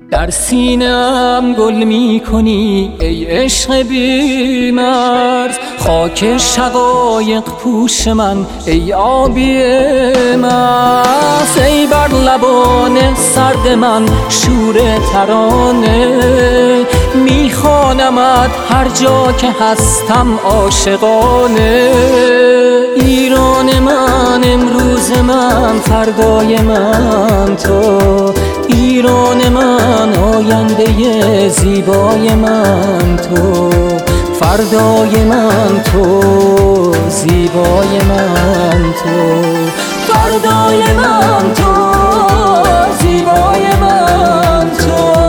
در سینه‌ام گل می کنی ای عشق بی مرز، خاک شقایق پوش من ای آبی مرز. ای بر لبان سرد من شور ترانه، می خوانمت هر جا که هستم عاشقانه. ایران من، امروز من، فردای من تو. ایران من، آینده زیبای من تو. فردای من تو، زیبای من تو. فردای من تو، زیبای من تو.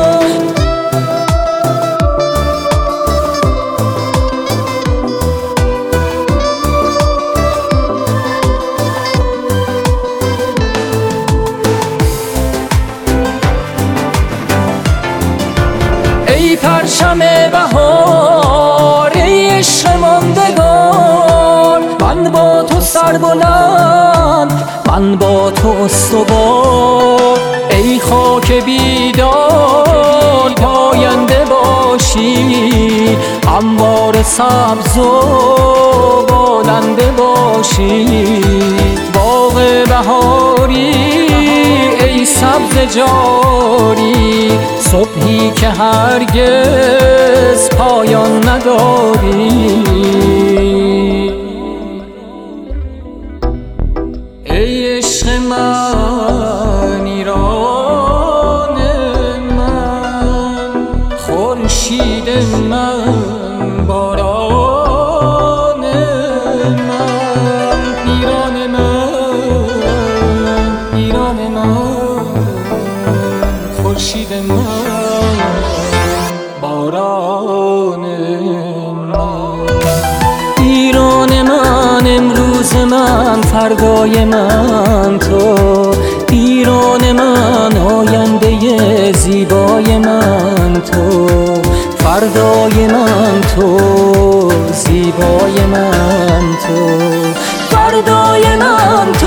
ای پرچم بهار، ای عشق ماندگار، من با تو سربلند، من با تو استوار. ای خاک بیدار، پاینده باشی، انبار سبز و بالنده باشی. باغ بهاری ای سبز جاری، صبحی که هرگز پایان نداری. ای عشق من، ایران من، خورشید من، باران من. ایران من، ایران من، خورشید من، باران من. ایران من، امروز من، فردای من تو. ایران من، آینده زیبای من تو. فردای من تو، زیبای من تو. فردای من